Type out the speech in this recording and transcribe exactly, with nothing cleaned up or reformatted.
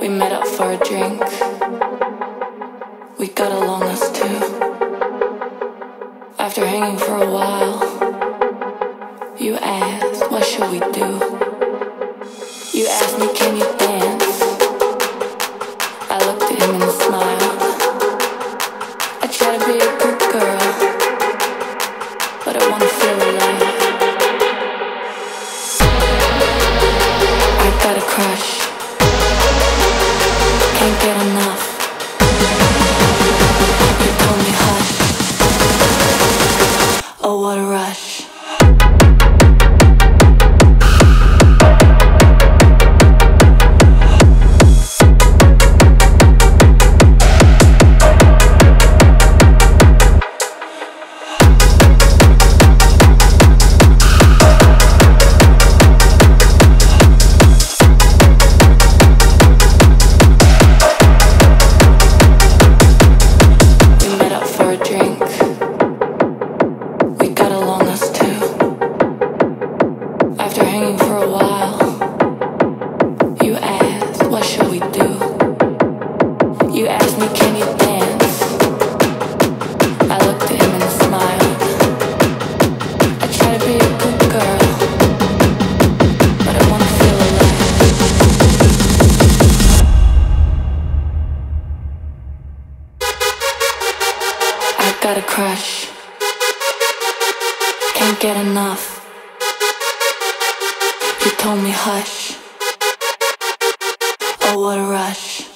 We met up for a drink. We got along us two. After hanging for a while, you asked, what should we do? You asked me, can you dance? I looked at him and smiled. I try to be a good girl, but I wanna feel alive. I got a crush, can't get enough. You told me hush. Oh, what a rush. Hanging for a while, you asked, what should we do? You asked me, can you dance? I looked at him and smiled. I try to be a good girl, but I wanna feel alive. I got a crush, can't get enough. You told me hush. Oh, what a rush.